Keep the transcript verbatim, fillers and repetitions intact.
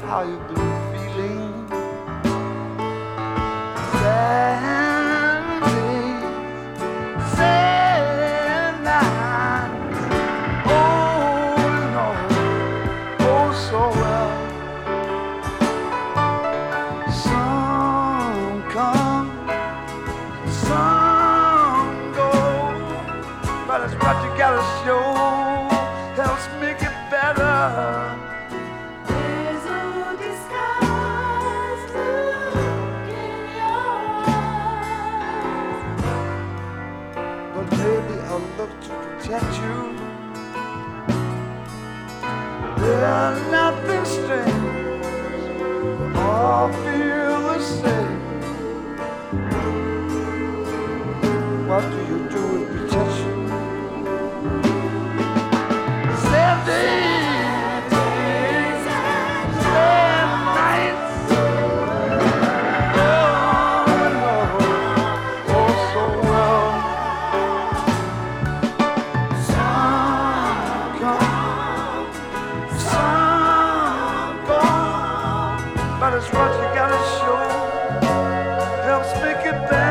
how you been feeling. Sad days, sad nights. Oh, you know, oh so well. Some come, some go, but it's what you gotta show helps make it better. There's a disguised look in your eyes, But maybe I'll look to protect you. There's nothing strange, we all feel the same. What do you do if we touch you? Sad days, sad nights. Oh, no, oh so well. Some come, some go, but it's what you gotta show helps make it better.